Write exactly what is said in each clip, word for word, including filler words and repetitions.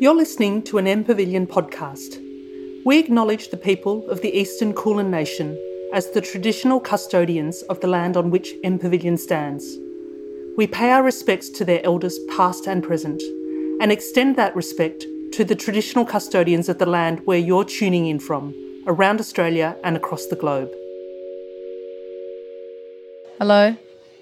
You're listening to an M Pavilion podcast. We acknowledge the people of the Eastern Kulin Nation as the traditional custodians of the land on which M Pavilion stands. We pay our respects to their elders past and present, and extend that respect to the traditional custodians of the land where you're tuning in from, around Australia and across the globe. Hello.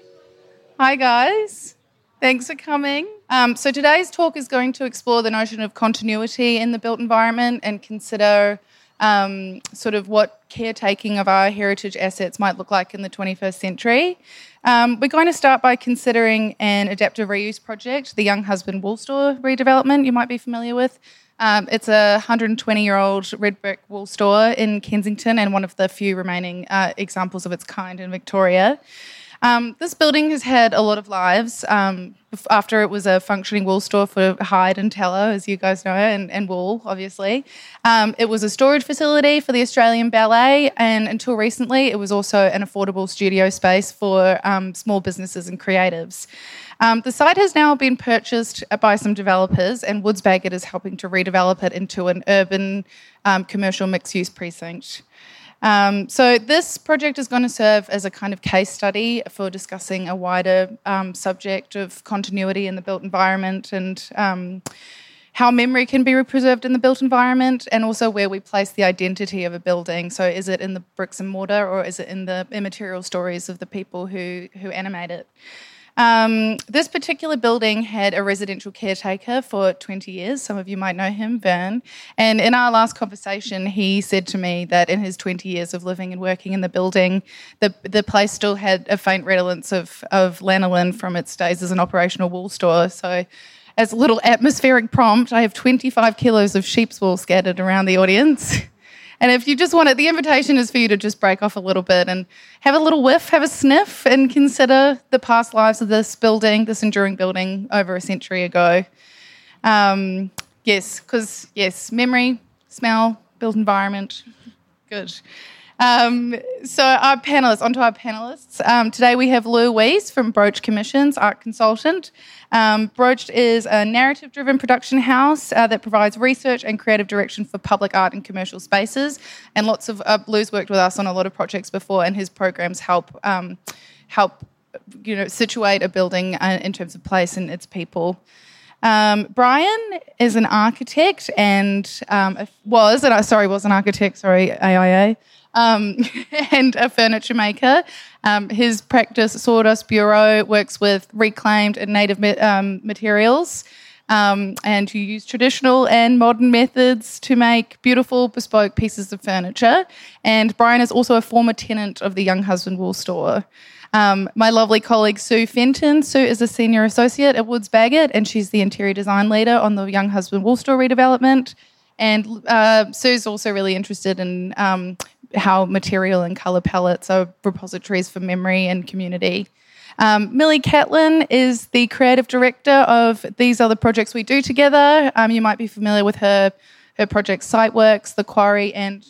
Hi guys. Thanks for coming. Um, so today's talk is going to explore the notion of continuity in the built environment and consider um, sort of what caretaking of our heritage assets might look like in the twenty-first century. Um, we're going to start by considering an adaptive reuse project, the Young Husband Wool Store redevelopment you might be familiar with. Um, it's a one hundred twenty-year-old red brick wool store in Kensington and one of the few remaining uh, examples of its kind in Victoria. Um, this building has had a lot of lives. Um, after it was a functioning wool store for hide and tallow, as you guys know, and, and wool, obviously. Um, it was a storage facility for the Australian Ballet, and until recently it was also an affordable studio space for um, small businesses and creatives. Um, the site has now been purchased by some developers, and Woods Bagot is helping to redevelop it into an urban um, commercial mixed-use precinct. Um, so this project is going to serve as a kind of case study for discussing a wider um, subject of continuity in the built environment and um, how memory can be preserved in the built environment, and also where we place the identity of a building. So is it in the bricks and mortar, or is it in the immaterial stories of the people who, who animate it? Um, this particular building had a residential caretaker for twenty years. Some of you might know him, Vern. And in our last conversation, he said to me that in his twenty years of living and working in the building, the the place still had a faint redolence of, of lanolin from its days as an operational wool store. So as a little atmospheric prompt, I have twenty-five kilos of sheep's wool scattered around the audience. And if you just want it, the invitation is for you to just break off a little bit and have a little whiff, have a sniff, and consider the past lives of this building, this enduring building over a century ago. Um, yes, because, yes, memory, smell, built environment, good. Um, so our panellists, onto our panellists. Um, today we have Lou Weiss from Broach Commissions, art consultant. Um, Broach is a narrative-driven production house uh, that provides research and creative direction for public art and commercial spaces. And lots of uh, Lou's worked with us on a lot of projects before, and his programs help um, help you know situate a building uh, in terms of place and its people. Um, Brian is an architect and um, was, and I sorry, was an architect. Sorry, A I A. Um, and a furniture maker. Um, his practice, Sawdust Bureau, works with reclaimed and native um, materials um, and who use traditional and modern methods to make beautiful, bespoke pieces of furniture. And Brian is also a former tenant of the Young Husband Wool Store. Um, my lovely colleague Sue Fenton. Sue is a senior associate at Woods Bagot, and she's the interior design leader on the Young Husband Wool Store redevelopment. And uh, Sue's also really interested in um, how material and colour palettes are repositories for memory and community. Um, Millie Catlin is the creative director of these other projects we do together. Um, you might be familiar with her, her project Siteworks, The Quarry, and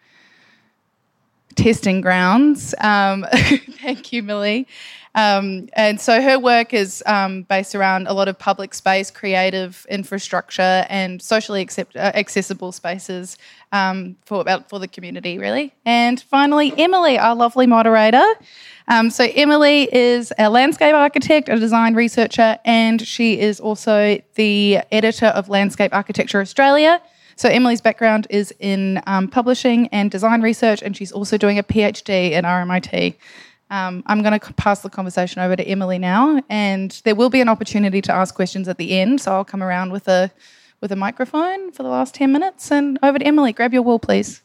Testing Grounds. Um, thank you, Millie. Um, and so her work is um, based around a lot of public space, creative infrastructure, and socially accept, uh, accessible spaces um, for for the community, really. And finally, Emily, our lovely moderator. Um, so Emily is a landscape architect, a design researcher, and she is also the editor of Landscape Architecture Australia. So Emily's background is in um, publishing and design research, and she's also doing a PhD at R M I T. Um, I'm going to pass the conversation over to Emily now, and there will be an opportunity to ask questions at the end, so I'll come around with a with a microphone for the last ten minutes. And over to Emily. Grab your wool, please.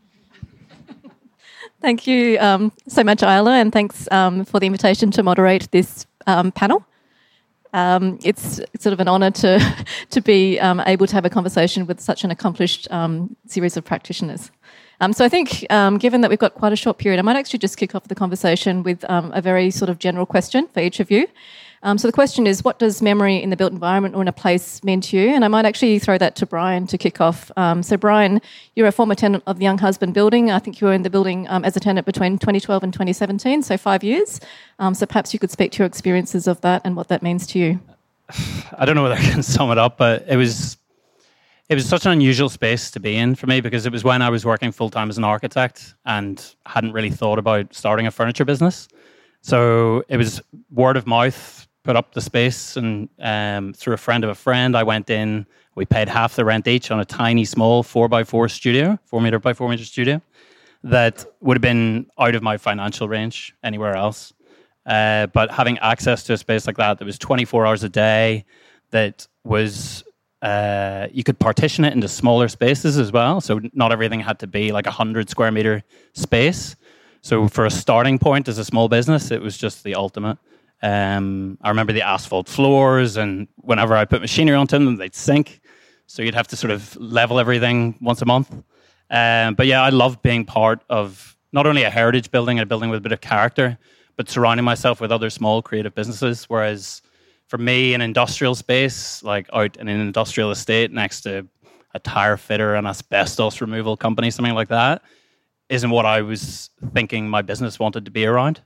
Thank you um, so much, Isla, and thanks um, for the invitation to moderate this um, panel. Um, it's sort of an honour to to be um, able to have a conversation with such an accomplished um, series of practitioners. Um, so I think, um, given that we've got quite a short period, I might actually just kick off the conversation with um, a very sort of general question for each of you. Um, so the question is, what does memory in the built environment or in a place mean to you? And I might actually throw that to Brian to kick off. Um, so Brian, you're a former tenant of the Young Husband building. I think you were in the building um, as a tenant between twenty twelve and twenty seventeen, so five years. Um, so perhaps you could speak to your experiences of that and what that means to you. I don't know whether I can sum it up, but it was it was such an unusual space to be in for me because it was when I was working full-time as an architect and hadn't really thought about starting a furniture business. So it was word of mouth, put up the space, and um, through a friend of a friend, I went in. We paid half the rent each on a tiny, small four by four studio, four meter by four meter studio, that would have been out of my financial range anywhere else. Uh, but having access to a space like that, that was twenty-four hours a day, that was, uh, you could partition it into smaller spaces as well. So not everything had to be like a hundred square meter space. So for a starting point as a small business, it was just the ultimate. Um, I remember the asphalt floors, and whenever I put machinery onto them, they'd sink. So you'd have to sort of level everything once a month. Um, but yeah, I loved being part of not only a heritage building, a building with a bit of character, but surrounding myself with other small creative businesses. Whereas for me, an industrial space, like out in an industrial estate next to a tire fitter, an asbestos removal company, something like that, isn't what I was thinking my business wanted to be around.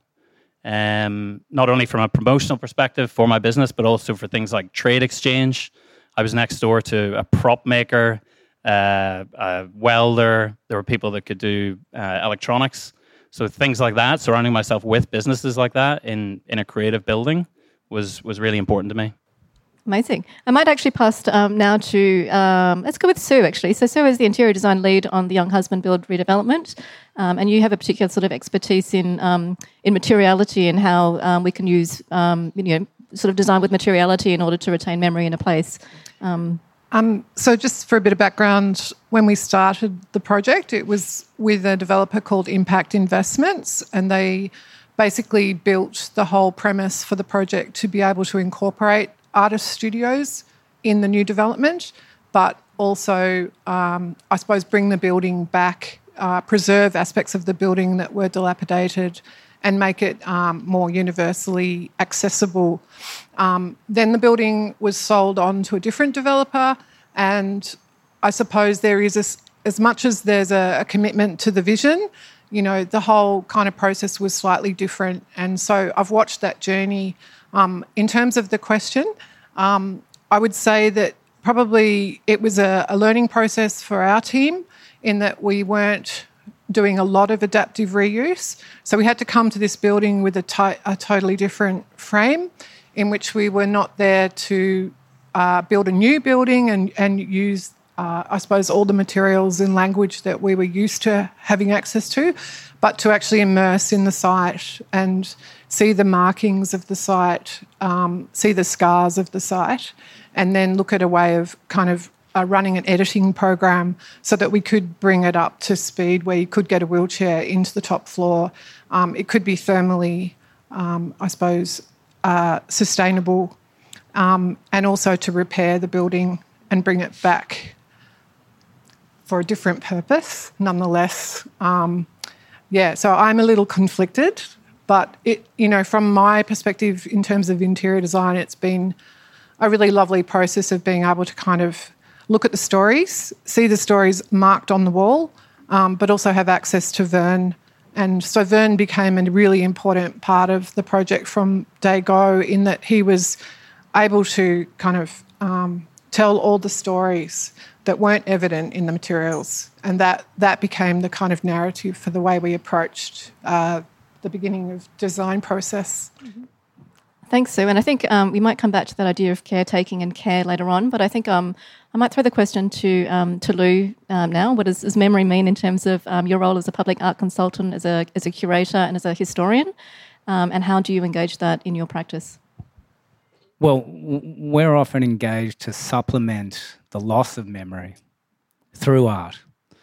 Um, not only from a promotional perspective for my business, but also for things like trade exchange. I was next door to a prop maker, uh, a welder. There were people that could do uh, electronics. So things like that, surrounding myself with businesses like that in, in a creative building was was really important to me. Amazing. I might actually pass um, now to, um, let's go with Sue actually. So Sue is the interior design lead on the Young Husband Build redevelopment, um, and you have a particular sort of expertise in um, in materiality and how um, we can use, um, you know, sort of design with materiality in order to retain memory in a place. Um, um, so just for a bit of background, when we started the project, it was with a developer called Impact Investments, and they basically built the whole premise for the project to be able to incorporate artist studios in the new development, but also, um, I suppose, bring the building back, uh, preserve aspects of the building that were dilapidated and make it um, more universally accessible. Um, then the building was sold on to a different developer, and I suppose there is, a, as much as there's a, a commitment to the vision, you know, the whole kind of process was slightly different. And so I've watched that journey. Um, in terms of the question, um, I would say that probably it was a, a learning process for our team in that we weren't doing a lot of adaptive reuse. So we had to come to this building with a, ty- a totally different frame in which we were not there to uh, build a new building and, and use, uh, I suppose, all the materials and language that we were used to having access to, but to actually immerse in the site and see the markings of the site, um, see the scars of the site, and then look at a way of kind of uh, running an editing program so that we could bring it up to speed where you could get a wheelchair into the top floor. Um, it could be thermally, um, I suppose, uh, sustainable, um, and also to repair the building and bring it back for a different purpose, nonetheless. Um, yeah, so I'm a little conflicted. But, it, you know, from my perspective in terms of interior design, it's been a really lovely process of being able to kind of look at the stories, see the stories marked on the wall, um, but also have access to Vern. And so Vern became a really important part of the project from day go in that he was able to kind of um, tell all the stories that weren't evident in the materials. And that, that became the kind of narrative for the way we approached uh the beginning of design process. Mm-hmm. Thanks, Sue. And I think um, we might come back to that idea of caretaking and care later on, but I think um, I might throw the question to um, to Lou um, now. What does, does memory mean in terms of um, your role as a public art consultant, as a as a curator and as a historian, um, and how do you engage that in your practice? Well, w- we're often engaged to supplement the loss of memory through art.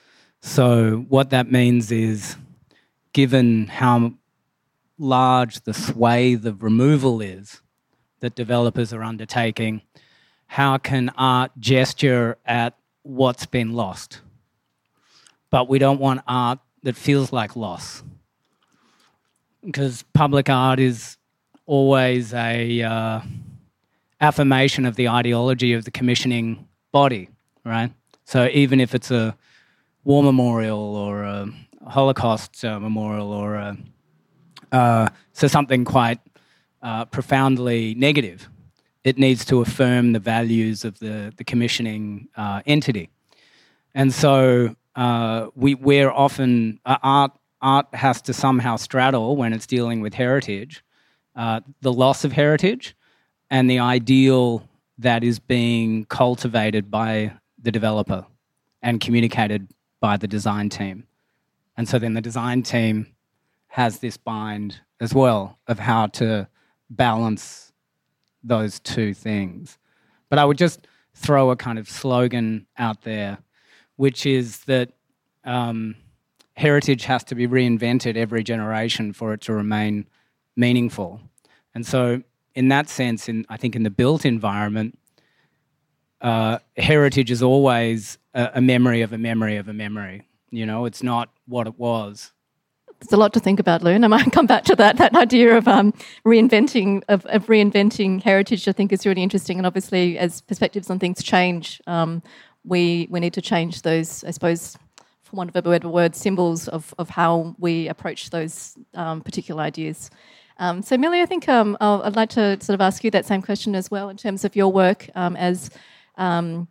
So what that means is, given how large the swathe of removal is that developers are undertaking, how can art gesture at what's been lost? But we don't want art that feels like loss, because public art is always a uh, affirmation of the ideology of the commissioning body, right? So even if it's a war memorial or a Holocaust uh, memorial or a Uh, so something quite uh, profoundly negative, it needs to affirm the values of the, the commissioning uh, entity. And so uh, we, we're often, uh, art, art has to somehow straddle, when it's dealing with heritage, uh, the loss of heritage and the ideal that is being cultivated by the developer and communicated by the design team. And so then the design team has this bind as well of how to balance those two things. But I would just throw a kind of slogan out there, which is that um, heritage has to be reinvented every generation for it to remain meaningful. And so in that sense, in I think in the built environment, uh, heritage is always a, a memory of a memory of a memory. You know, it's not what it was. There's a lot to think about, Loon. I might come back to that. That idea of um, reinventing of, of reinventing heritage, I think, is really interesting. And obviously, as perspectives on things change, um, we we need to change those, I suppose, for want of a better word, symbols of of how we approach those um, particular ideas. Um, so, Millie, I think um, I'll, I'd like to sort of ask you that same question as well in terms of your work um, as. Um,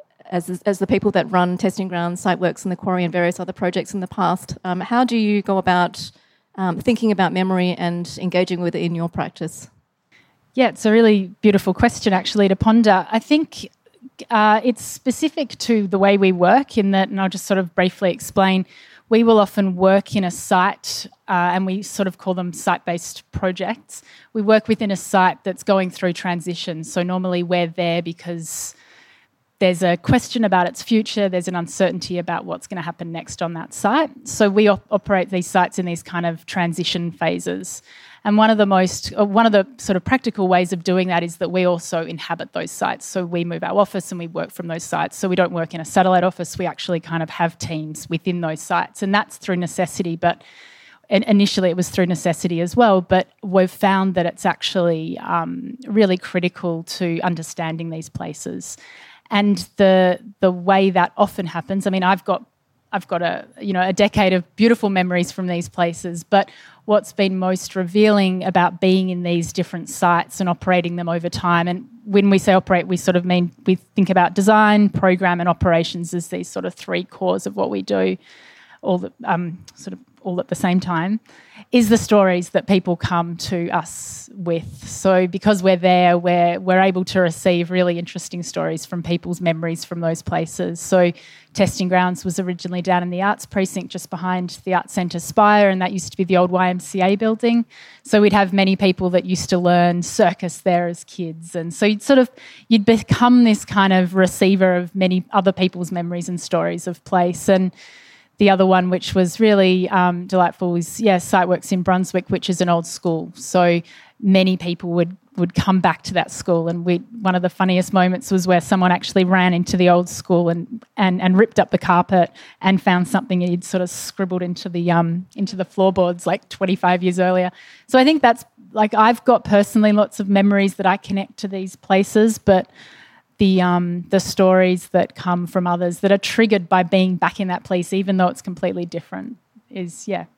As, as the people that run Testing Grounds, Siteworks and the Quarry and various other projects in the past, um, how do you go about um, thinking about memory and engaging with it in your practice? Yeah, it's a really beautiful question actually to ponder. I think uh, it's specific to the way we work in that, and I'll just sort of briefly explain, we will often work in a site uh, and we sort of call them site-based projects. We work within a site that's going through transition. So normally we're there because there's a question about its future, there's an uncertainty about what's going to happen next on that site. So we op- operate these sites in these kind of transition phases. And one of the most, uh, one of the sort of practical ways of doing that is that we also inhabit those sites. So we move our office and we work from those sites. So we don't work in a satellite office, we actually kind of have teams within those sites. And that's through necessity, but and initially it was through necessity as well, but we've found that it's actually um, really critical to understanding these places. And the the way that often happens, I mean, I've got I've got a you know a decade of beautiful memories from these places, but what's been most revealing about being in these different sites and operating them over time, and when we say operate, we sort of mean we think about design, program, and operations as these sort of three cores of what we do, all the, um, sort of all at the same time, is the stories that people come to us with. So because we're there, we're we're able to receive really interesting stories from people's memories from those places. So Testing Grounds was originally down in the Arts Precinct just behind the Arts Centre Spire, and that used to be the old Y M C A building. So we'd have many people that used to learn circus there as kids. And so you'd sort of, you'd become this kind of receiver of many other people's memories and stories of place. And the other one, which was really um, delightful, was, yeah, Siteworks in Brunswick, which is an old school. So many people would, would come back to that school. And we one of the funniest moments was where someone actually ran into the old school and, and, and ripped up the carpet and found something he'd sort of scribbled into the um into the floorboards like twenty-five years earlier. So I think that's, like, I've got personally lots of memories that I connect to these places, but the um, the stories that come from others that are triggered by being back in that place, even though it's completely different, is, yeah.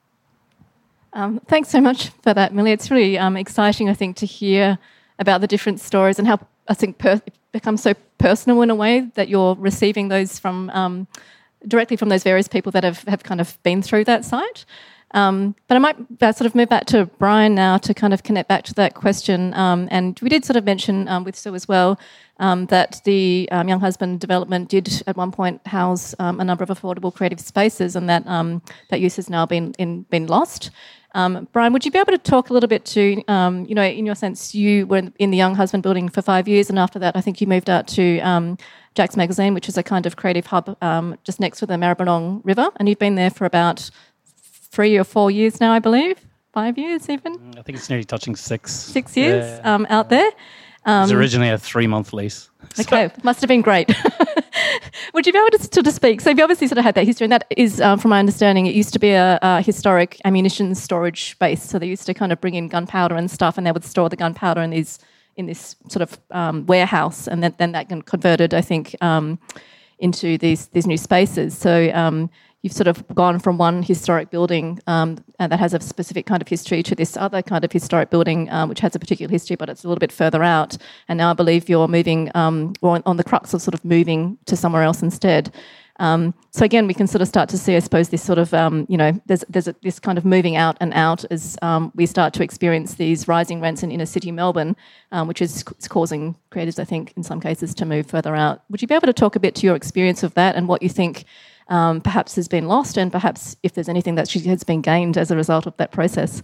Um, thanks so much for that, Millie. It's really um, exciting, I think, to hear about the different stories and how I think per- it becomes so personal in a way that you're receiving those from um, directly from those various people that have, have kind of been through that site. Um, but I might uh, sort of move back to Brian now to kind of connect back to that question. Um, and we did sort of mention um, with Sue as well um, that the um, Young Husband development did at one point house um, a number of affordable creative spaces, and that um, that use has now been in, been lost. Um, Brian, would you be able to talk a little bit to, um, you know, in your sense, you were in the Young Husband building for five years, and after that I think you moved out to um, Jack's Magazine, which is a kind of creative hub um, just next to the Maribyrnong River, and you've been there for about three or four years now, I believe. Five years even? I think it's nearly touching six. Six years yeah. um, out there. Um, it was originally a three-month lease. Okay, so. Must have been great. Would you be able to, to, to speak? So you obviously sort of had that history, and that is, um, from my understanding, it used to be a, a historic ammunition storage base. So they used to kind of bring in gunpowder and stuff, and they would store the gunpowder in these in this sort of um, warehouse, and then, then that got converted, I think, um, into these these new spaces. So um, you've sort of gone from one historic building um, that has a specific kind of history to this other kind of historic building, um, which has a particular history, but it's a little bit further out. And now I believe you're moving, um, or on the crux of sort of moving to somewhere else instead. Um, so again, we can sort of start to see, I suppose, this sort of, um, you know, there's there's a, this kind of moving out and out as um, we start to experience these rising rents in inner city Melbourne, um, which is c- causing creatives, I think, in some cases to move further out. Would you be able to talk a bit to your experience of that and what you think um, perhaps has been lost, and perhaps if there's anything that has been gained as a result of that process?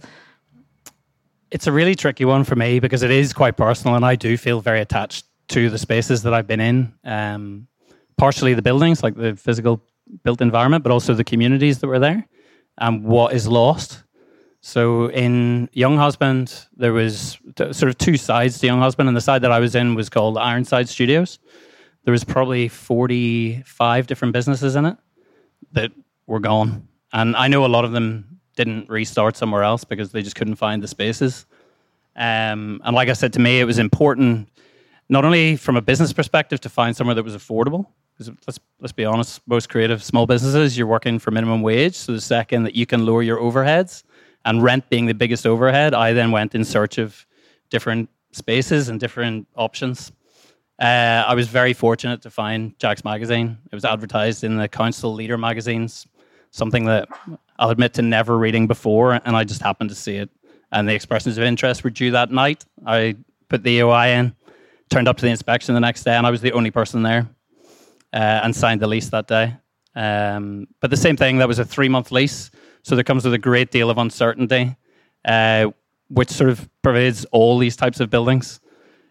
It's a really tricky one for me because it is quite personal, and I do feel very attached to the spaces that I've been in. Um, partially the buildings, like the physical built environment, but also the communities that were there and what is lost. So in Young Husband, there was t- sort of two sides to Young Husband, and the side that I was in was called Ironside Studios. There was probably forty-five different businesses in it that were gone. And I know a lot of them didn't restart somewhere else because they just couldn't find the spaces. Um, and like I said, to me, it was important, not only from a business perspective, to find somewhere that was affordable. Because let's let's be honest, most creative small businesses, you're working for minimum wage. So the second that you can lower your overheads, and rent being the biggest overhead, I then went in search of different spaces and different options. Uh, I was very fortunate to find Jack's Magazine. It was advertised in the Council Leader magazines, something that I'll admit to never reading before, and I just happened to see it. And the expressions of interest were due that night. I put the E O I in, turned up to the inspection the next day, and I was the only person there. Uh, and signed the lease that day. Um, but the same thing, that was a three-month lease, so there comes with a great deal of uncertainty, uh, which sort of pervades all these types of buildings.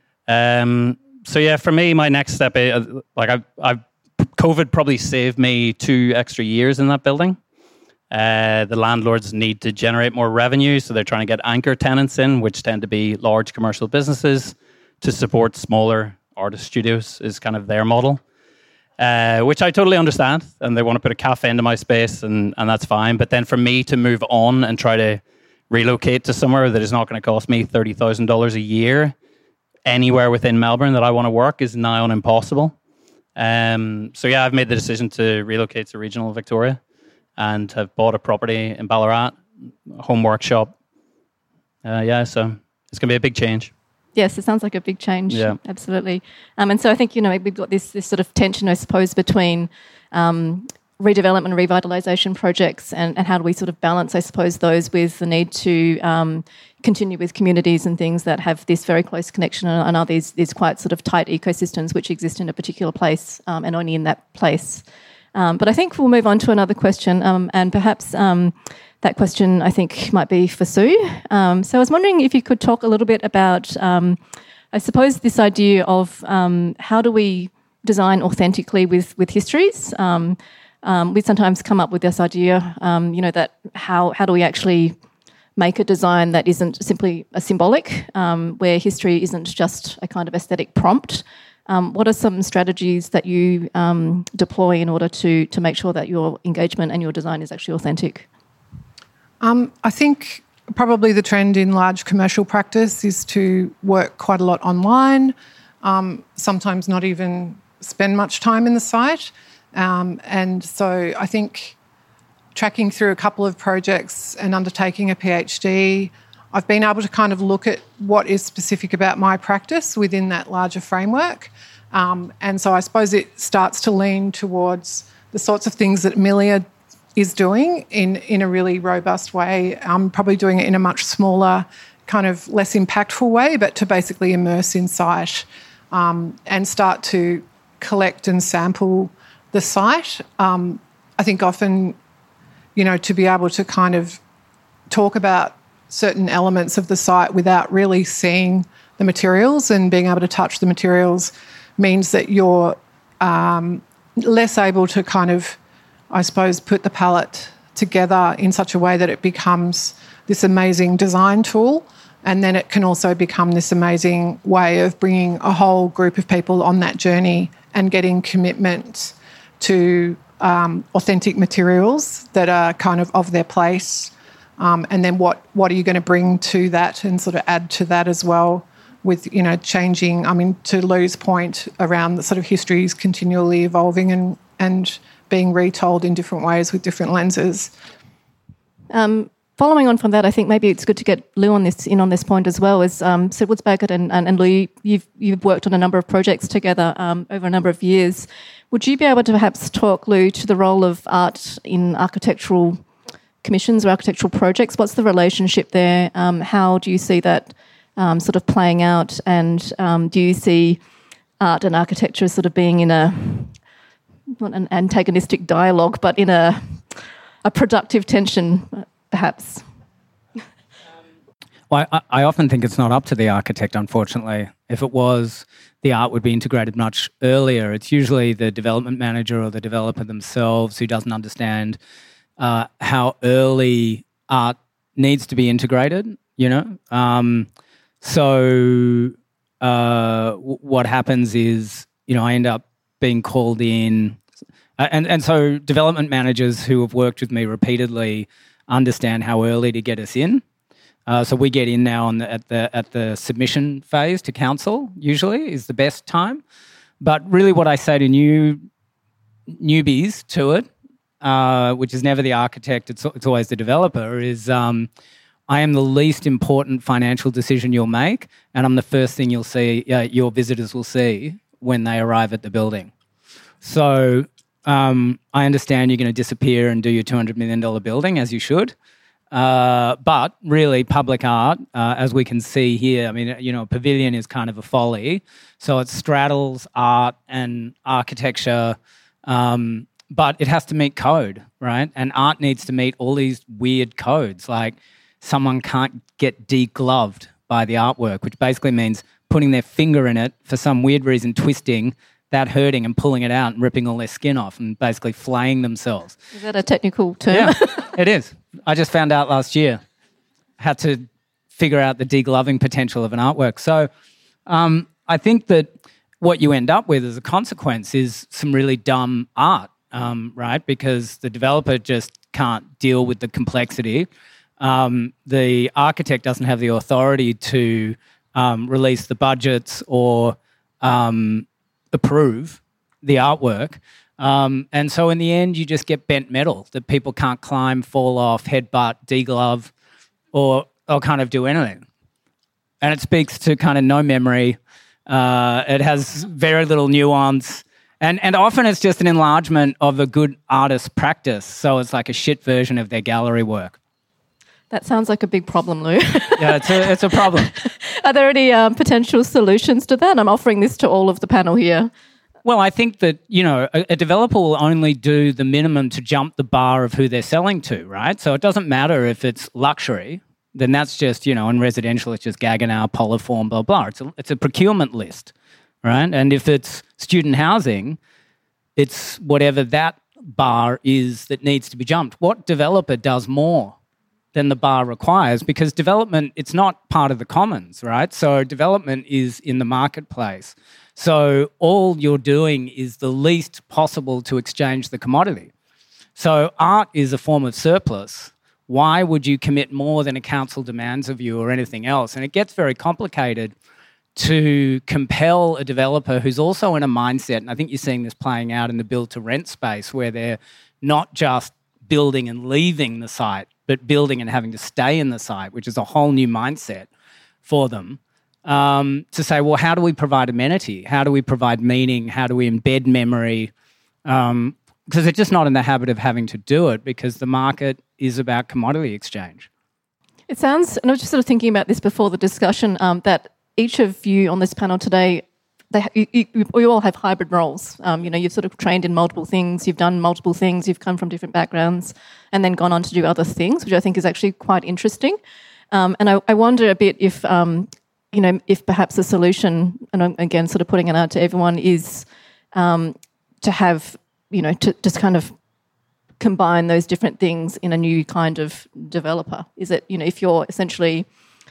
Um, so yeah, for me, my next step, is, like I've, I've, COVID probably saved me two extra years in that building. Uh, the landlords need to generate more revenue, so they're trying to get anchor tenants in, which tend to be large commercial businesses, to support smaller artist studios is kind of their model. Uh, which I totally understand, and they want to put a cafe into my space, and, and that's fine. But then for me to move on and try to relocate to somewhere that is not going to cost me thirty thousand dollars a year anywhere within Melbourne that I want to work is nigh on impossible. Um, so yeah, I've made the decision to relocate to regional Victoria and have bought a property in Ballarat, a home workshop. Uh, yeah, so it's going to be a big change. Yes, it sounds like a big change. Yeah. Absolutely. Um, and so I think, you know, we've got this this sort of tension, I suppose, between um, redevelopment and revitalisation projects and, and how do we sort of balance, I suppose, those with the need to um, continue with communities and things that have this very close connection and, and are these, these quite sort of tight ecosystems which exist in a particular place um, and only in that place. Um, but I think we'll move on to another question, um, and perhaps um, that question I think might be for Sue. Um, so I was wondering if you could talk a little bit about, um, I suppose, this idea of um, how do we design authentically with with histories. Um, um, we sometimes come up with this idea, um, you know, that how how do we actually make a design that isn't simply a symbolic, um, where history isn't just a kind of aesthetic prompt. Um, what are some strategies that you um, deploy in order to to make sure that your engagement and your design is actually authentic? Um, I think probably the trend in large commercial practice is to work quite a lot online, um, sometimes not even spend much time in the site. Um, and so I think tracking through a couple of projects and undertaking a PhD, I've been able to kind of look at what is specific about my practice within that larger framework. Um, and so I suppose it starts to lean towards the sorts of things that Amelia is doing in, in a really robust way. I'm probably doing it in a much smaller, kind of less impactful way, but to basically immerse in site um, and start to collect and sample the site. Um, I think often, you know, to be able to kind of talk about certain elements of the site without really seeing the materials and being able to touch the materials means that you're um, less able to kind of, I suppose, put the palette together in such a way that it becomes this amazing design tool, and then it can also become this amazing way of bringing a whole group of people on that journey and getting commitment to um, authentic materials that are kind of of their place. Um, and then what, what are you going to bring to that and sort of add to that as well with, you know, changing, I mean, to Lou's point around the sort of history is continually evolving and, and being retold in different ways with different lenses. Um, following on from that, I think maybe it's good to get Lou on this in on this point as well. Is um, so Woodsbucket and, and, and Lou, you've you've worked on a number of projects together um, over a number of years. Would you be able to perhaps talk, Lou, to the role of art in architectural commissions or architectural projects? What's the relationship there? Um, how do you see that um, sort of playing out? And um, do you see art and architecture sort of being in a not an antagonistic dialogue, but in a a productive tension, perhaps? Well, I, I often think it's not up to the architect, unfortunately. If it was, the art would be integrated much earlier. It's usually the development manager or the developer themselves who doesn't understand uh, how early art needs to be integrated, you know? Um, so uh, w- what happens is, you know, I end up being called in. Uh, and, and so development managers who have worked with me repeatedly understand how early to get us in. Uh, so we get in now on the, at the at the submission phase to council. Usually is the best time, but really what I say to new newbies to it, uh, which is never the architect, it's it's always the developer. Is um, I am the least important financial decision you'll make, and I'm the first thing you'll see. Uh, your visitors will see when they arrive at the building. So um, I understand you're going to disappear and do your two hundred million dollars building, as you should. Uh, but really, public art, uh, as we can see here, I mean, you know, a pavilion is kind of a folly. So it straddles art and architecture, um, but it has to meet code, right? And art needs to meet all these weird codes, like someone can't get degloved by the artwork, which basically means putting their finger in it for some weird reason, twisting, that hurting and pulling it out and ripping all their skin off and basically flaying themselves. Is that a technical term? Yeah, it is. I just found out last year how to figure out the degloving potential of an artwork. So um, I think that what you end up with as a consequence is some really dumb art, um, right? Because the developer just can't deal with the complexity. Um, the architect doesn't have the authority to um, release the budgets or um, approve the artwork. Um, and so in the end, you just get bent metal that people can't climb, fall off, headbutt, deglove, or, or kind of do anything. And it speaks to kind of no memory. Uh, it has very little nuance. And, and often it's just an enlargement of a good artist's practice. So it's like a shit version of their gallery work. That sounds like a big problem, Lou. Yeah, it's a, it's a problem. Are there any um, potential solutions to that? I'm offering this to all of the panel here. Well, I think that, you know, a, a developer will only do the minimum to jump the bar of who they're selling to, right? So it doesn't matter if it's luxury, then that's just, you know, in residential, it's just Gaggenau, Poliform, blah, blah. It's a, it's a procurement list, right? And if it's student housing, it's whatever that bar is that needs to be jumped. What developer does more than the bar requires? Because development, it's not part of the commons, right? So development is in the marketplace. So all you're doing is the least possible to exchange the commodity. So art is a form of surplus. Why would you commit more than a council demands of you or anything else? And it gets very complicated to compel a developer who's also in a mindset, and I think you're seeing this playing out in the build-to-rent space, where they're not just building and leaving the site, but building and having to stay in the site, which is a whole new mindset for them. Um, to say, well, how do we provide amenity? How do we provide meaning? How do we embed memory? Um, because they're just not in the habit of having to do it, because the market is about commodity exchange. It sounds, and I was just sort of thinking about this before the discussion, um, that each of you on this panel today, they, you, you, you all have hybrid roles. Um, you know, you've sort of trained in multiple things, you've done multiple things, you've come from different backgrounds, and then gone on to do other things, which I think is actually quite interesting. Um, and I, I wonder a bit if... Um, you know, if perhaps a solution, and I'm again sort of putting it out to everyone, is um, to have, you know, to just kind of combine those different things in a new kind of developer. Is it, you know, if you're essentially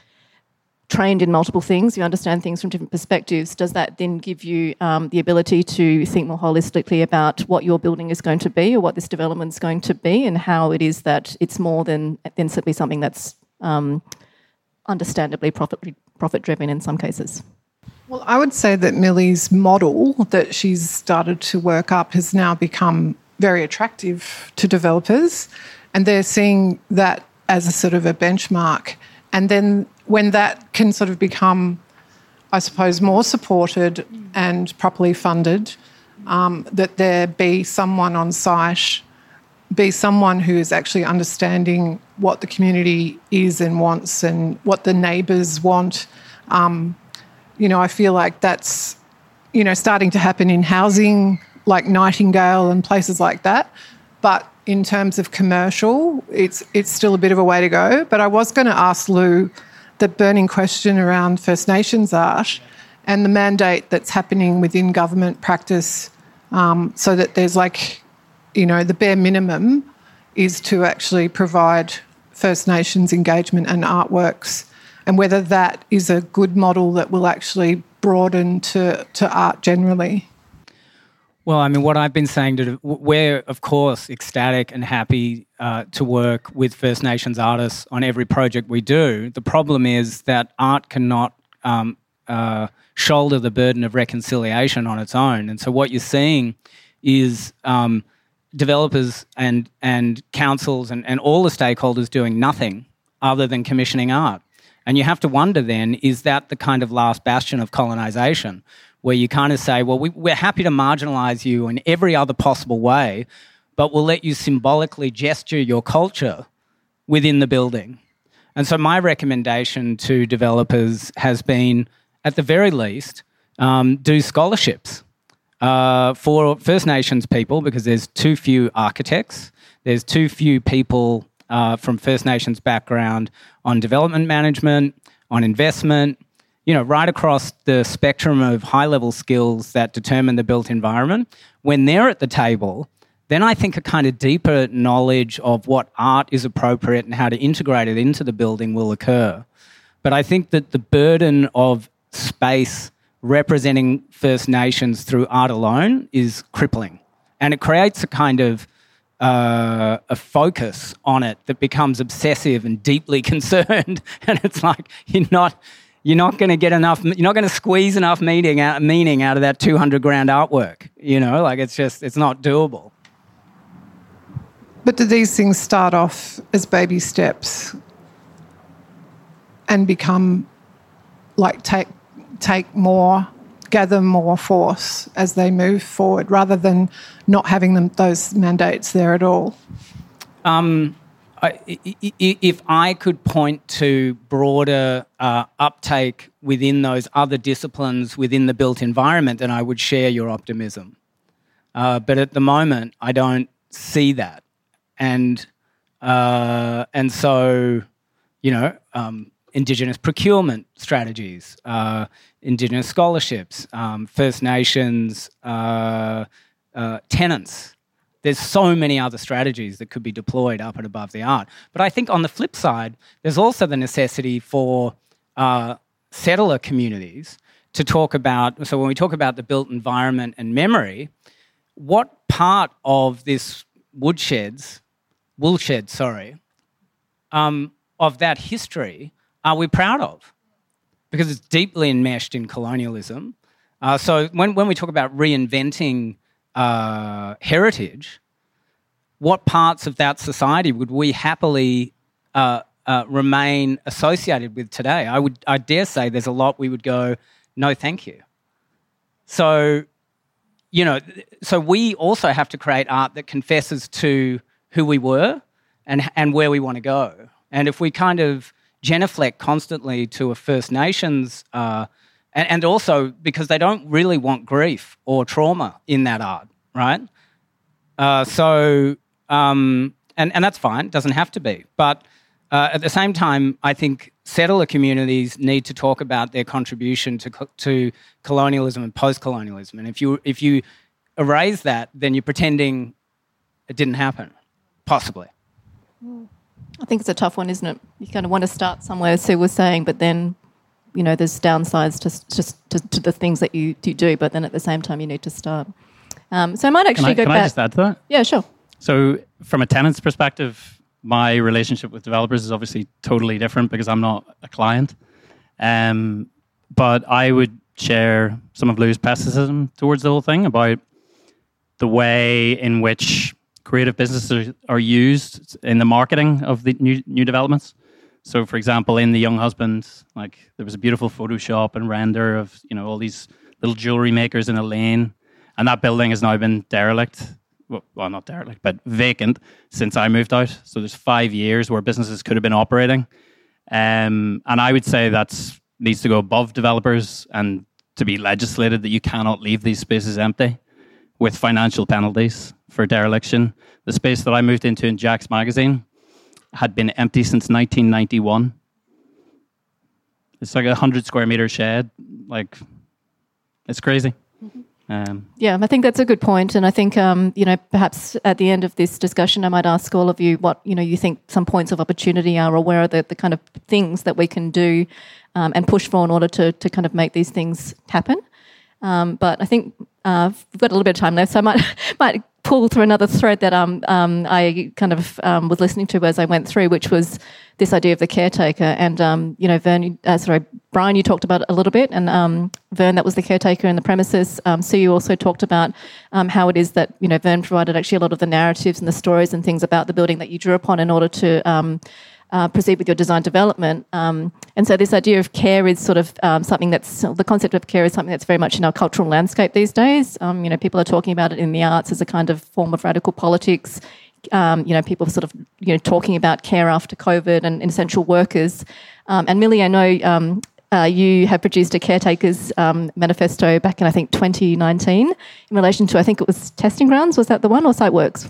trained in multiple things, you understand things from different perspectives, does that then give you um, the ability to think more holistically about what your building is going to be or what this development is going to be, and how it is that it's more than, than simply something that's um, understandably profit profit driven in some cases. Well, I would say that Millie's model that she's started to work up has now become very attractive to developers, and they're seeing that as a sort of a benchmark. And then when that can sort of become, I suppose, more supported and properly funded, um, that there be someone on site, be someone who is actually understanding what the community is and wants and what the neighbours want. Um, you know, I feel like that's, you know, starting to happen in housing, like Nightingale and places like that. But in terms of commercial, it's it's still a bit of a way to go. But I was going to ask Lou the burning question around First Nations art and the mandate that's happening within government practice, um, so that there's like, you know, the bare minimum is to actually provide First Nations engagement and artworks, and whether that is a good model that will actually broaden to, to art generally. Well, I mean, what I've been saying, to we're, of course, ecstatic and happy uh, to work with First Nations artists on every project we do. The problem is that art cannot um, uh, shoulder the burden of reconciliation on its own. And so what you're seeing is um, developers and, and councils and, and all the stakeholders doing nothing other than commissioning art. And you have to wonder then, is that the kind of last bastion of colonisation, where you kind of say, well, we, we're happy to marginalise you in every other possible way, but we'll let you symbolically gesture your culture within the building. And so my recommendation to developers has been, at the very least, um, do scholarships uh, for First Nations people, because there's too few architects, there's too few people uh, from First Nations background on development management, on investment, you know, right across the spectrum of high-level skills that determine the built environment. When they're at the table, then I think a kind of deeper knowledge of what art is appropriate and how to integrate it into the building will occur. But I think that the burden of space representing First Nations through art alone is crippling. And it creates a kind of uh, a focus on it that becomes obsessive and deeply concerned. And it's like, you're not... You're not going to get enough, you're not going to squeeze enough meaning out, meaning out of that two hundred grand artwork. You know, like it's just, it's not doable. But do these things start off as baby steps and become like take, take more, gather more force as they move forward, rather than not having them, those mandates there at all? Um, I, if I could point to broader uh, uptake within those other disciplines within the built environment, then I would share your optimism. Uh, but at the moment, I don't see that. And uh, and so, you know, um, Indigenous procurement strategies, uh, Indigenous scholarships, um, First Nations uh, uh, tenants. There's so many other strategies that could be deployed up and above the art. But I think on the flip side, there's also the necessity for uh, settler communities to talk about, so when we talk about the built environment and memory, what part of this woodsheds, woolshed, sorry, um, of that history are we proud of? Because it's deeply enmeshed in colonialism. Uh, so when, when we talk about reinventing Uh, heritage, what parts of that society would we happily uh, uh, remain associated with today? I would, I dare say, there's a lot we would go, no, thank you. So, you know, so we also have to create art that confesses to who we were and and where we want to go. And if we kind of genuflect constantly to a First Nations. Uh, And, and also because they don't really want grief or trauma in that art, right? Uh, so, um, and, and that's fine, doesn't have to be. But uh, at the same time, I think settler communities need to talk about their contribution to to colonialism and post-colonialism. And if you if you erase that, then you're pretending it didn't happen, possibly. I think it's a tough one, isn't it? You kind of want to start somewhere, as Sue was saying, but then, you know, there's downsides to, to, to, to the things that you, you do, but then at the same time you need to start. Um, so I might actually can I, go can back. Can I just add to that? Yeah, sure. So from a tenant's perspective, my relationship with developers is obviously totally different because I'm not a client. Um, but I would share some of Lou's pessimism towards the whole thing about the way in which creative businesses are used in the marketing of the new new developments. So, for example, in The Young Husband, like there was a beautiful Photoshop and render of, you know, all these little jewelry makers in a lane, and that building has now been derelict. Well, well, not derelict, but vacant since I moved out. So there's five years where businesses could have been operating, um, and I would say that's needs to go above developers and to be legislated that you cannot leave these spaces empty with financial penalties for dereliction. The space that I moved into in Jack's Magazine had been empty since nineteen ninety-one. It's like a hundred square meter shed. Like, it's crazy. Mm-hmm. Um, yeah, I think that's a good point, and I think um, you know, perhaps at the end of this discussion, I might ask all of you what you know you think some points of opportunity are, or where are the, the kind of things that we can do um, and push for in order to to kind of make these things happen. Um, but I think uh, we've got a little bit of time left, so I might might pull through another thread that um, um, I kind of um, was listening to as I went through, which was this idea of the caretaker. And um, you know, Vern, uh, sorry, Brian, you talked about it a little bit, and um, Vern, that was the caretaker in the premises. Um, so you also talked about um, how it is that you know Vern provided actually a lot of the narratives and the stories and things about the building that you drew upon in order to Um, Uh, proceed with your design development. Um, and so this idea of care is sort of um, something that's, the concept of care is something that's very much in our cultural landscape these days. Um, you know, people are talking about it in the arts as a kind of form of radical politics. Um, you know, people sort of, you know, talking about care after COVID and essential workers. Um, and Millie, I know um, uh, you have produced a caretakers um, manifesto back in, I think, twenty nineteen in relation to, I think it was Testing Grounds. Was that the one, or SiteWorks?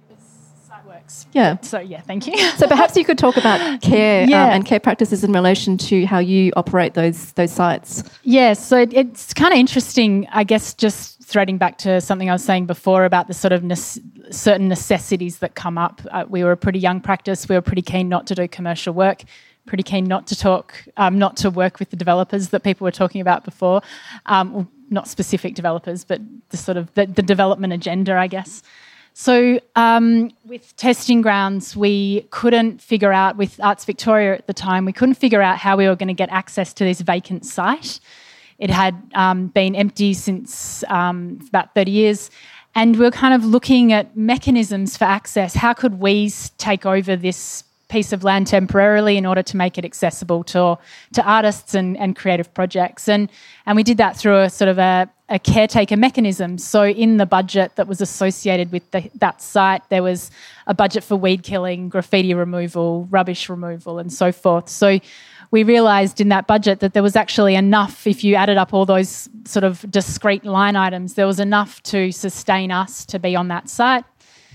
Yeah. So, yeah, thank you. So perhaps you could talk about care yeah. um, and care practices in relation to how you operate those those sites. Yeah, so it, it's kind of interesting, I guess, just threading back to something I was saying before about the sort of ne- certain necessities that come up. Uh, we were a pretty young practice. We were pretty keen not to do commercial work, pretty keen not to talk, um, not to work with the developers that people were talking about before. Um, well, not specific developers, but the sort of the, the development agenda, I guess. So um, with Testing Grounds, we couldn't figure out, with Arts Victoria at the time, we couldn't figure out how we were going to get access to this vacant site. It had um, been empty since um, about thirty years, and we were kind of looking at mechanisms for access. How could we take over this piece of land temporarily in order to make it accessible to to artists and, and creative projects? And and we did that through a sort of a, a caretaker mechanism. So in the budget that was associated with the, that site, there was a budget for weed killing, graffiti removal, rubbish removal, and so forth. So we realised in that budget that there was actually enough, if you added up all those sort of discrete line items, there was enough to sustain us to be on that site,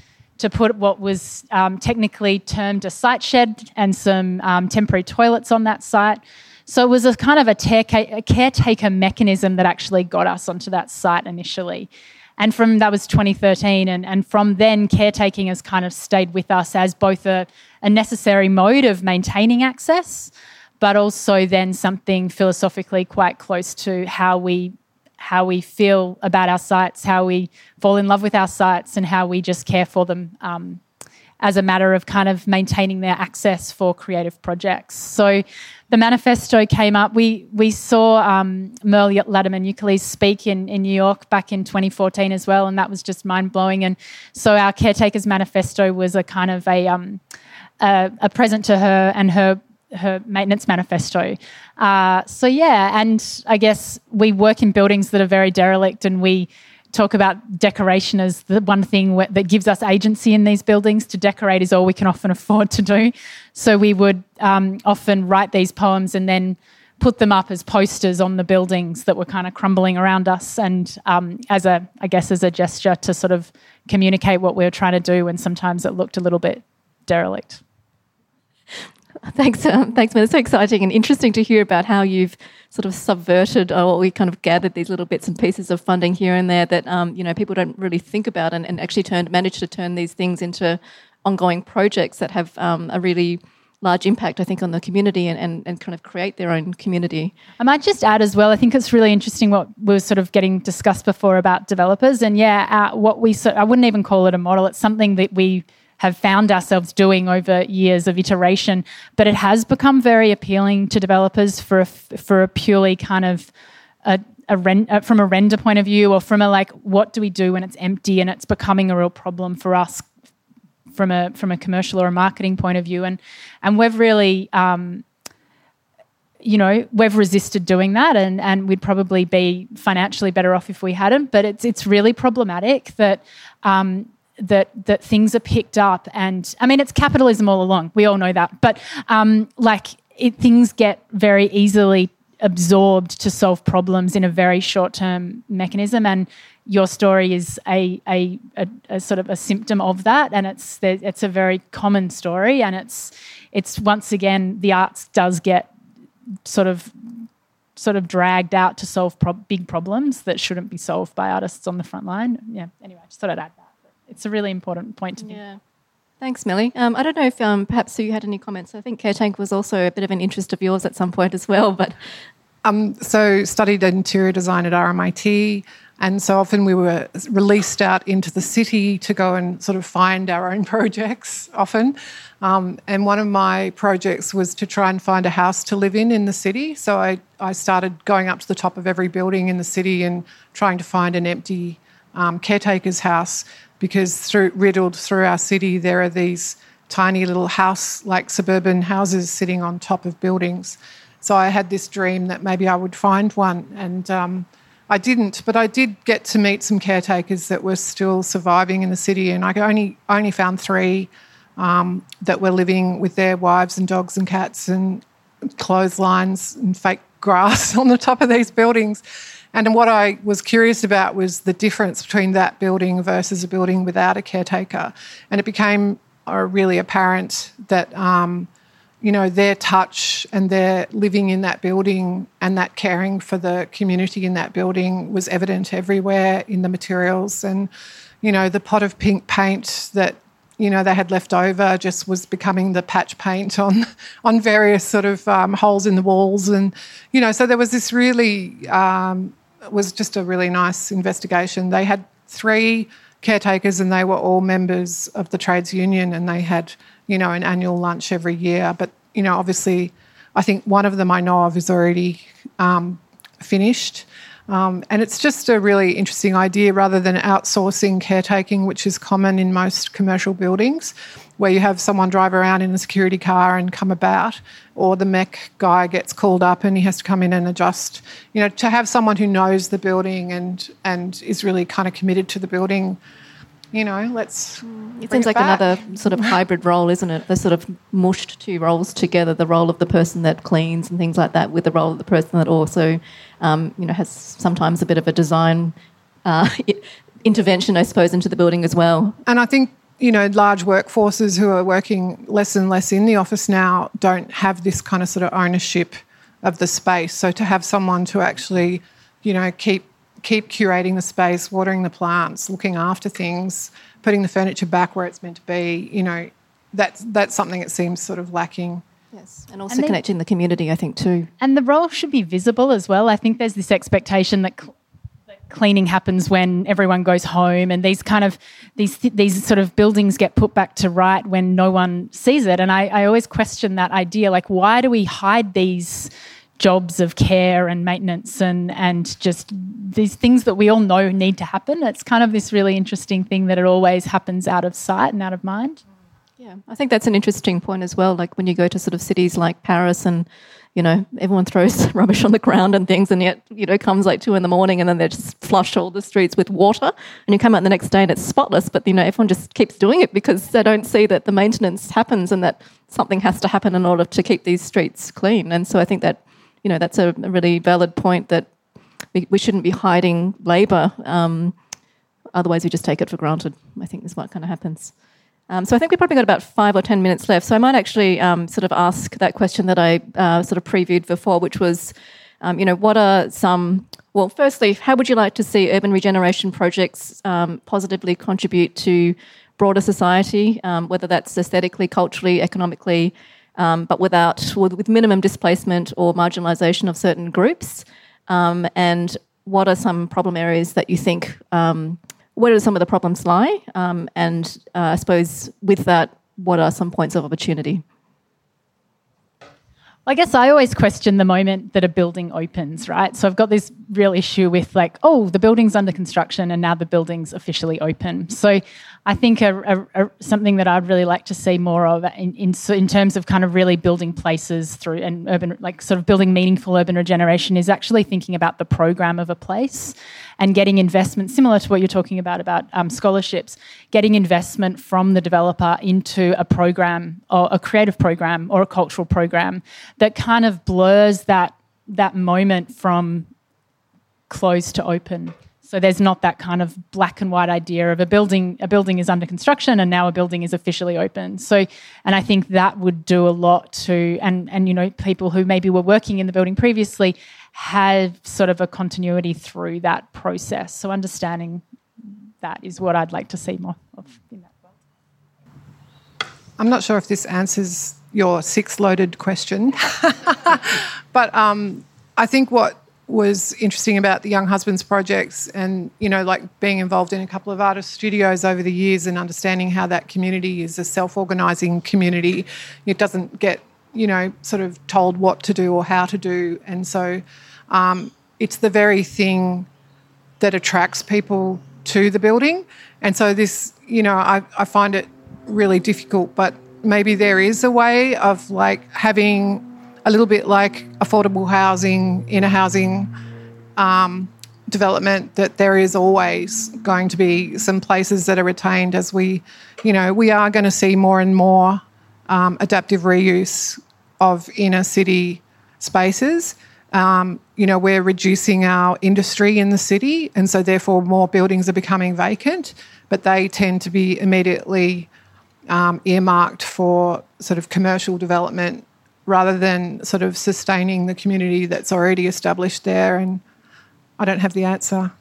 to put what was um, technically termed a site shed and some um, temporary toilets on that site. So it was a kind of a, tearca- a caretaker mechanism that actually got us onto that site initially. And from that was twenty thirteen, and, and from then caretaking has kind of stayed with us as both a, a necessary mode of maintaining access, but also then something philosophically quite close to how we how we feel about our sites, how we fall in love with our sites, and how we just care for them um, as a matter of kind of maintaining their access for creative projects. So the manifesto came up. We we saw um, Merle Latimer-Nucleus speak in, in New York back in twenty fourteen as well, and that was just mind-blowing. And so our Caretakers Manifesto was a kind of a um, a, a present to her and her her maintenance manifesto. Uh, so yeah, and I guess we work in buildings that are very derelict, and we talk about decoration as the one thing wh- that gives us agency in these buildings. To decorate is all we can often afford to do. So we would um, often write these poems and then put them up as posters on the buildings that were kind of crumbling around us, and um, as a, I guess, as a gesture to sort of communicate what we were trying to do, and sometimes it looked a little bit derelict. Thanks, um, thanks, man. It's so exciting and interesting to hear about how you've sort of subverted, or we kind of gathered these little bits and pieces of funding here and there that um, you know people don't really think about, and, and actually turned managed to turn these things into ongoing projects that have um, a really large impact, I think, on the community, and, and, and kind of create their own community. I might just add as well, I think it's really interesting what was sort of getting discussed before about developers, and yeah, uh, what we so, I wouldn't even call it a model. It's something that we have found ourselves doing over years of iteration. But it has become very appealing to developers for a, for a purely kind of a, a rent, uh, from a render point of view, or from a like, what do we do when it's empty and it's becoming a real problem for us from a from a commercial or a marketing point of view. And and we've really, um, you know, we've resisted doing that, and, and we'd probably be financially better off if we hadn't. But it's it's really problematic that um, that that things are picked up, and I mean, it's capitalism all along. We all know that, but um, like it, things get very easily absorbed to solve problems in a very short-term mechanism, and your story is a, a, a, a sort of a symptom of that, and it's it's a very common story, and it's it's once again the arts does get sort of sort of dragged out to solve pro- big problems that shouldn't be solved by artists on the front line. Yeah. Anyway, I just thought I'd add that. It's a really important point to me. Yeah. Thanks, Millie. Um, I don't know if um, perhaps Sue, you had any comments. I think Caretank was also a bit of an interest of yours at some point as well, but. Um, so studied interior design at R M I T, and so often we were released out into the city to go and sort of find our own projects often. Um, and one of my projects was to try and find a house to live in in the city. So I, I started going up to the top of every building in the city and trying to find an empty um, caretaker's house, because through, riddled through our city there are these tiny little house, like suburban houses sitting on top of buildings. So I had this dream that maybe I would find one, and um, I didn't, but I did get to meet some caretakers that were still surviving in the city, and I only only found three um, that were living with their wives and dogs and cats and clotheslines and fake grass on the top of these buildings. And what I was curious about was the difference between that building versus a building without a caretaker. And it became uh, really apparent that um, you know, their touch and their living in that building and that caring for the community in that building was evident everywhere in the materials. And, you know, the pot of pink paint that, you know, they had left over just was becoming the patch paint on on various sort of um, holes in the walls. And, you know, so there was this really, um, it was just a really nice investigation. They had three caretakers and they were all members of the trades union, and they had, you know, an annual lunch every year. But, you know, obviously I think one of them I know of is already um, finished. Um, and it's just a really interesting idea, rather than outsourcing caretaking, which is common in most commercial buildings, where you have someone drive around in a security car and come about, or the mech guy gets called up and he has to come in and adjust. You know, to have someone who knows the building and, and is really kind of committed to the building, you know, let's It seems it like back. another sort of hybrid role, isn't it? They're sort of mushed two roles together, the role of the person that cleans and things like that with the role of the person that also, um, you know, has sometimes a bit of a design uh, intervention, I suppose, into the building as well. And I think, you know, large workforces who are working less and less in the office now don't have this kind of sort of ownership of the space. So to have someone to actually, you know, keep keep curating the space, watering the plants, looking after things, putting the furniture back where it's meant to be, you know, that's that's something that seems sort of lacking. Yes, and also And then- connecting the community, I think, too. And the role should be visible as well. I think there's this expectation that, cl- that cleaning happens when everyone goes home, and these kind of these these sort of buildings get put back to right when no one sees it. And I, I always question that idea, like, why do we hide these jobs of care and maintenance and and just these things that we all know need to happen? It's kind of this really interesting thing that it always happens out of sight and out of mind. Yeah, I think that's an interesting point as well. Like when you go to sort of cities like Paris and, you know, everyone throws rubbish on the ground and things, and yet, you know, it comes like two in the morning and then they just flush all the streets with water, and you come out the next day and it's spotless, but, you know, everyone just keeps doing it because they don't see that the maintenance happens and that something has to happen in order to keep these streets clean. And so I think that, you know, that's a really valid point, that we, we shouldn't be hiding labour. Um, otherwise, we just take it for granted, I think is what kind of happens. Um, so I think we've probably got about five or ten minutes left. So I might actually um, sort of ask that question that I uh, sort of previewed before, which was, um, you know, what are some... Well, firstly, how would you like to see urban regeneration projects um, positively contribute to broader society, um, whether that's aesthetically, culturally, economically, Um, but without, with minimum displacement or marginalisation of certain groups? Um, and what are some problem areas that you think um, where do some of the problems lie? Um, and uh, I suppose with that, what are some points of opportunity? I guess I always question the moment that a building opens, right? So I've got this real issue with like, oh, the building's under construction and now the building's officially open. So I think a, a, a, something that I'd really like to see more of in, in, in terms of kind of really building places through and urban, like sort of building meaningful urban regeneration is actually thinking about the program of a place and getting investment, similar to what you're talking about, about um, scholarships, getting investment from the developer into a program or a creative program or a cultural program that kind of blurs that that moment from closed to open. So there's not that kind of black and white idea of a building a building is under construction and now a building is officially open. So, and I think that would do a lot to, and, and you know, people who maybe were working in the building previously have sort of a continuity through that process. So understanding that is what I'd like to see more of in that world. I'm not sure if this answers your six-loaded question, but um, I think what was interesting about the Young Husbands projects and, you know, like being involved in a couple of artist studios over the years and understanding how that community is a self-organising community. It doesn't get, you know, sort of told what to do or how to do. And so um, it's the very thing that attracts people to the building. And so this, you know, I, I find it really difficult, but maybe there is a way of like having a little bit like affordable housing, inner housing um, development, that there is always going to be some places that are retained as we, you know, we are going to see more and more um, adaptive reuse of inner city spaces. Um, you know, we're reducing our industry in the city and so therefore more buildings are becoming vacant, but they tend to be immediately um, earmarked for sort of commercial development rather than sort of sustaining the community that's already established there. And I don't have the answer.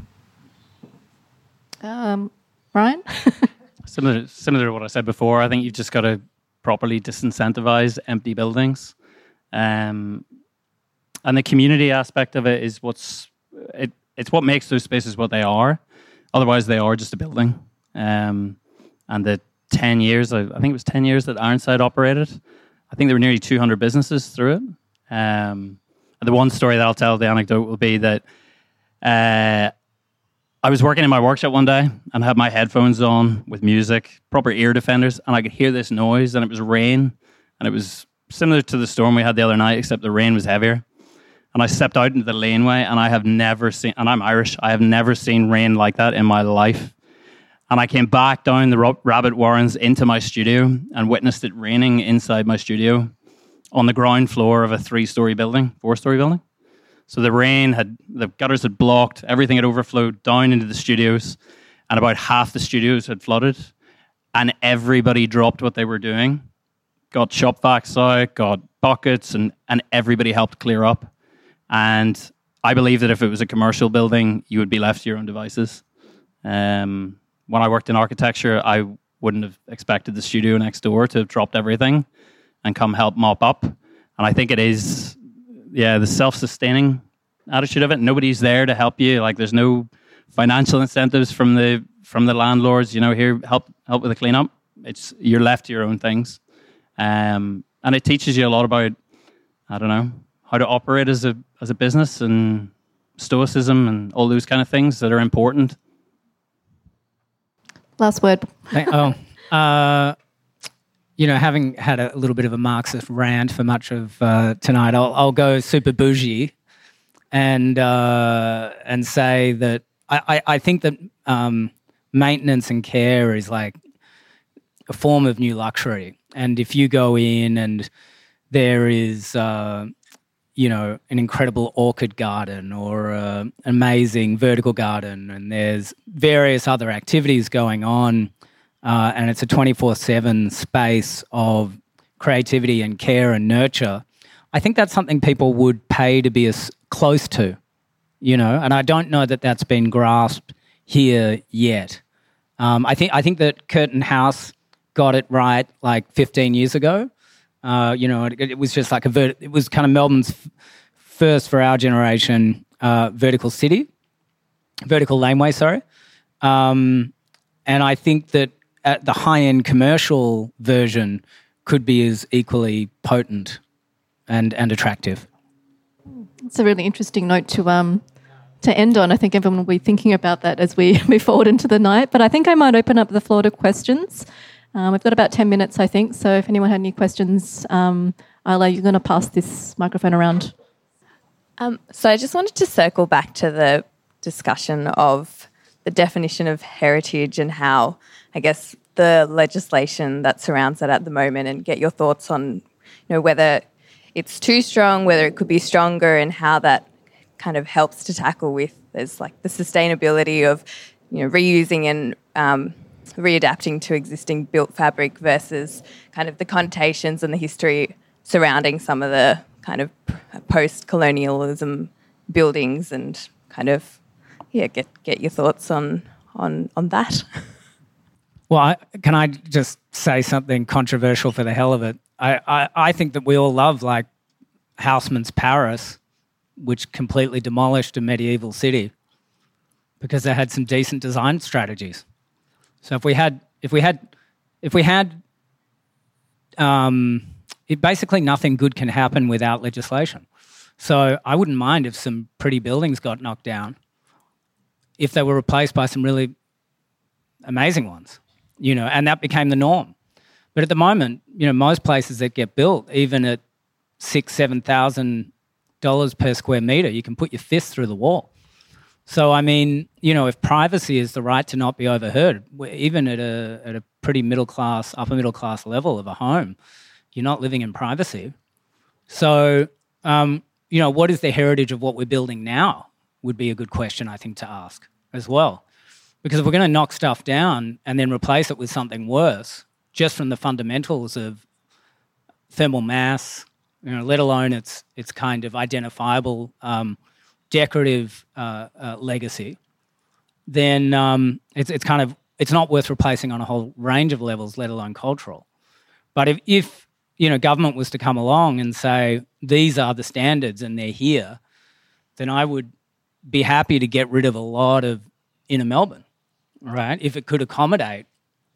Um, Brian? similar, similar to what I said before, I think you've just got to properly disincentivize empty buildings. Um, and the community aspect of it is what's, it, it's what makes those spaces what they are. Otherwise, they are just a building. Um, and the ten years, I, I think it was ten years that Ironside operated, I think there were nearly two hundred businesses through it. Um, and the one story that I'll tell, the anecdote will be that uh, I was working in my workshop one day and had my headphones on with music, proper ear defenders, and I could hear this noise, and it was rain, and it was similar to the storm we had the other night, except the rain was heavier. And I stepped out into the laneway, and I have never seen, and I'm Irish, I have never seen rain like that in my life. And I came back down the rabbit warrens into my studio and witnessed it raining inside my studio on the ground floor of a three-story building, four-story building. So the rain had, the gutters had blocked, everything had overflowed down into the studios, and about half the studios had flooded. And everybody dropped what they were doing, got shop vacs out, got buckets, and, and everybody helped clear up. And I believe that if it was a commercial building, you would be left to your own devices. Um... When I worked in architecture, I wouldn't have expected the studio next door to have dropped everything and come help mop up. And I think it is, yeah, the self-sustaining attitude of it. Nobody's there to help you. Like, there's no financial incentives from the from the landlords. You know, here, help help with the cleanup. It's you're left to your own things, um, and it teaches you a lot about, I don't know, how to operate as a as a business and stoicism and all those kind of things that are important. Last word. oh, uh, you know, having had a little bit of a Marxist rant for much of uh, tonight, I'll, I'll go super bougie and uh, and say that I, I, I think that um, maintenance and care is like a form of new luxury. And if you go in and there is, uh, you know, an incredible orchid garden or uh, an amazing vertical garden, and there's various other activities going on, uh, and it's a twenty-four seven space of creativity and care and nurture, I think that's something people would pay to be as close to, you know, and I don't know that that's been grasped here yet. Um, I think I think that Curtin House got it right like fifteen years ago. Uh, you know, it, it was just like a vert- it was kind of Melbourne's f- first for our generation uh, vertical city, vertical laneway, sorry. Um, and I think that at the high-end commercial version could be as equally potent and, and attractive. It's a really interesting note to um to end on. I think everyone will be thinking about that as we move forward into the night. But I think I might open up the floor to questions. Um, we've got about ten minutes, I think. So if anyone had any questions, um, Isla, you're going to pass this microphone around. Um, so I just wanted to circle back to the discussion of the definition of heritage and how, I guess, the legislation that surrounds it at the moment, and get your thoughts on, you know, whether it's too strong, whether it could be stronger, and how that kind of helps to tackle with there's like the sustainability of, you know, reusing and um, readapting to existing built fabric versus kind of the connotations and the history surrounding some of the kind of post-colonialism buildings, and kind of, yeah, get get your thoughts on on on that. Well, I, can I just say something controversial for the hell of it? I, I, I think that we all love, like, Haussmann's Paris, which completely demolished a medieval city because they had some decent design strategies. So if we had, if we had, if we had, um, it basically nothing good can happen without legislation. So I wouldn't mind if some pretty buildings got knocked down, if they were replaced by some really amazing ones, you know, and that became the norm. But at the moment, you know, most places that get built, even at six, seven thousand dollars per square meter, you can put your fist through the wall. So I mean, you know, if privacy is the right to not be overheard, even at a at a pretty middle class, upper middle class level of a home, you're not living in privacy. So, um, you know, what is the heritage of what we're building now? Would be a good question, I think, to ask as well. Because if we're going to knock stuff down and then replace it with something worse, just from the fundamentals of thermal mass, you know, let alone its its kind of identifiable um, decorative uh, uh, legacy, then um, it's it's kind of it's not worth replacing on a whole range of levels, let alone cultural. But if, if you know, government was to come along and say these are the standards and they're here, then I would be happy to get rid of a lot of inner Melbourne, right? If it could accommodate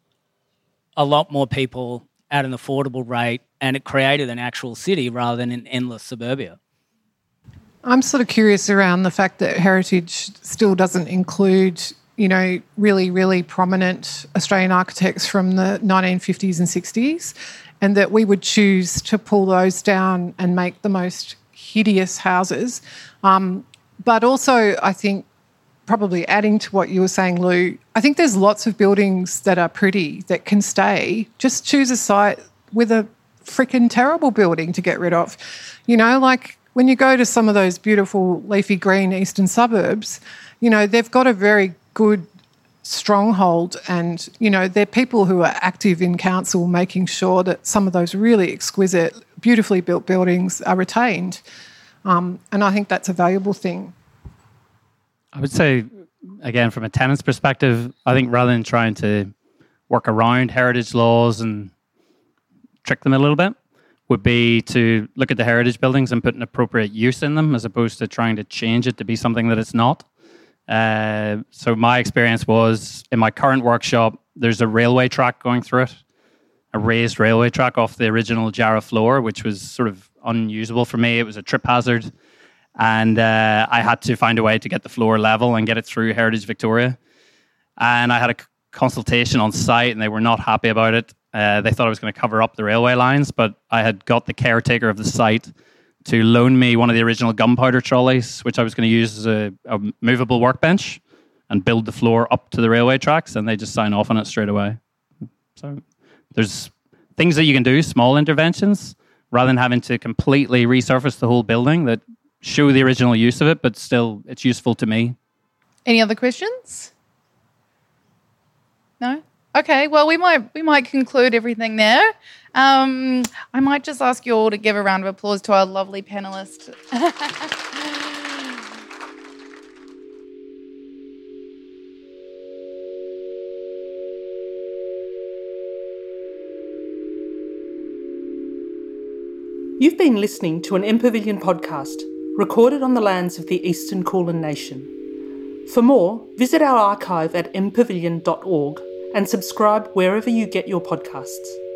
a lot more people at an affordable rate and it created an actual city rather than an endless suburbia. I'm sort of curious around the fact that heritage still doesn't include, you know, really, really prominent Australian architects from the nineteen fifties and sixties, and that we would choose to pull those down and make the most hideous houses. Um, but also, I think, probably adding to what you were saying, Lou, I think there's lots of buildings that are pretty that can stay. Just choose a site with a freaking terrible building to get rid of. You know, like when you go to some of those beautiful leafy green eastern suburbs, you know, they've got a very good stronghold, and, you know, they're people who are active in council making sure that some of those really exquisite, beautifully built buildings are retained. Um, and I think that's a valuable thing. I would say, again, from a tenant's perspective, I think rather than trying to work around heritage laws and trick them a little bit, would be to look at the heritage buildings and put an appropriate use in them, as opposed to trying to change it to be something that it's not. Uh, so my experience was, in my current workshop, there's a railway track going through it, a raised railway track off the original Jarrah floor, which was sort of unusable for me. It was a trip hazard. And uh, I had to find a way to get the floor level and get it through Heritage Victoria. And I had a c- consultation on site, and they were not happy about it. Uh, they thought I was going to cover up the railway lines, but I had got the caretaker of the site to loan me one of the original gunpowder trolleys, which I was going to use as a, a movable workbench, and build the floor up to the railway tracks, and they just sign off on it straight away. So there's things that you can do, small interventions, rather than having to completely resurface the whole building, that show the original use of it, but still it's useful to me. Any other questions? No? Okay, well, we might we might conclude everything there. Um, I might just ask you all to give a round of applause to our lovely panellists. You've been listening to an MPavilion podcast recorded on the lands of the Eastern Kulin Nation. For more, visit our archive at m pavilion dot org and subscribe wherever you get your podcasts.